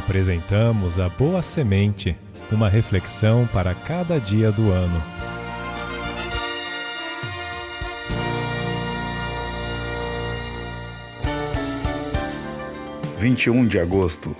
Apresentamos a Boa Semente, uma reflexão para cada dia do ano. – 21 de agosto.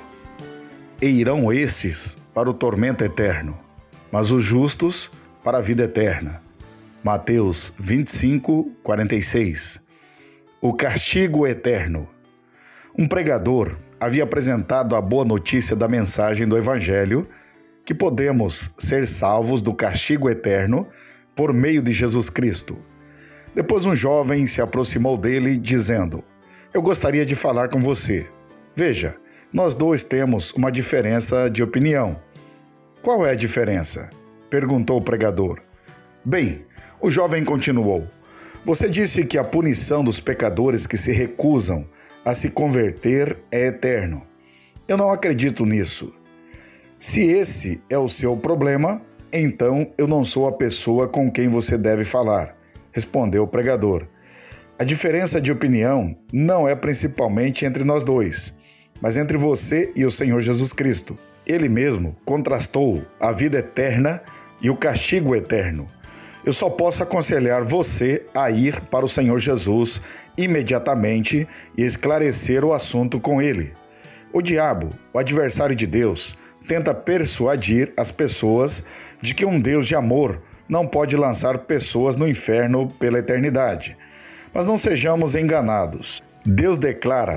E irão estes para o tormento eterno, mas os justos para a vida eterna. Mateus 25, 46. O castigo eterno. Um pregador havia apresentado a boa notícia da mensagem do Evangelho, que podemos ser salvos do castigo eterno por meio de Jesus Cristo. Depois um jovem se aproximou dele, dizendo: eu gostaria de falar com você. Veja, nós dois temos uma diferença de opinião. Qual é a diferença? Perguntou o pregador. Bem, o jovem continuou: você disse que a punição dos pecadores que se recusam a se converter é eterno. Eu não acredito nisso. Se esse é o seu problema, então eu não sou a pessoa com quem você deve falar, respondeu o pregador. A diferença de opinião não é principalmente entre nós dois, mas entre você e o Senhor Jesus Cristo. Ele mesmo contrastou a vida eterna e o castigo eterno. Eu só posso aconselhar você a ir para o Senhor Jesus imediatamente e esclarecer o assunto com ele. O diabo, o adversário de Deus, tenta persuadir as pessoas de que um Deus de amor não pode lançar pessoas no inferno pela eternidade. Mas não sejamos enganados. Deus declara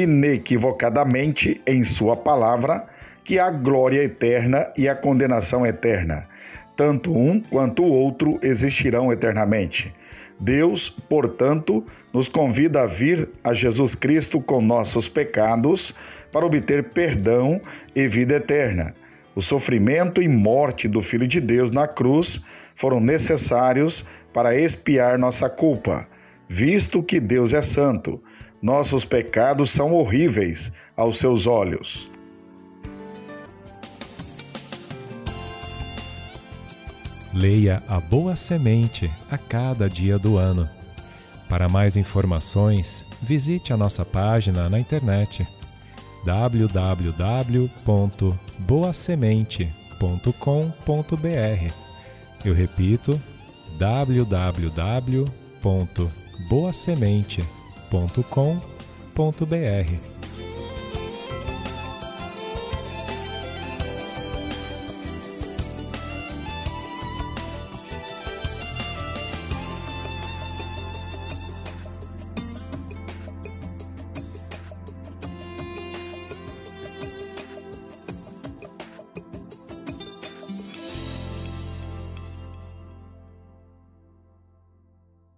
inequivocadamente em sua palavra que há glória eterna e a condenação eterna. Tanto um quanto o outro existirão eternamente. Deus, portanto, nos convida a vir a Jesus Cristo com nossos pecados para obter perdão e vida eterna. O sofrimento e morte do Filho de Deus na cruz foram necessários para expiar nossa culpa. Visto que Deus é santo, nossos pecados são horríveis aos seus olhos. Leia a Boa Semente a cada dia do ano. Para mais informações, visite a nossa página na internet www.boasemente.com.br. Eu repito, www.boasemente.com.br.